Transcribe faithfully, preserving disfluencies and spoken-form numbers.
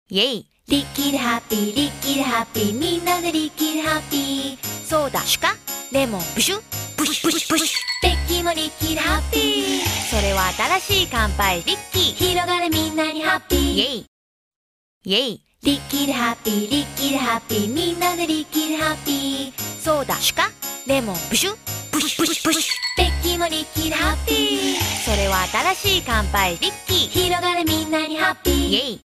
イェイ。 リッキリハッピー、リッキリハッピー、みんなでリッキリハッピー。 そうだ、シュカレモンブシュブシュブシュブシュ。 ベッキーもリッキリハッピー。 それは新しい乾杯、リッキー。 広がれみんなにハッピー。 イェイ。イェイ。 リッキリハッピー、リッキリハッピー、みんなでリッキリハッピー。 そうだ、シュカレモンブシュブシュブシュブシュ。 ベッキーもリッキリハッピー。 それは新しい乾杯、リッキー。 広がれみんなにハッピー。 イェイ。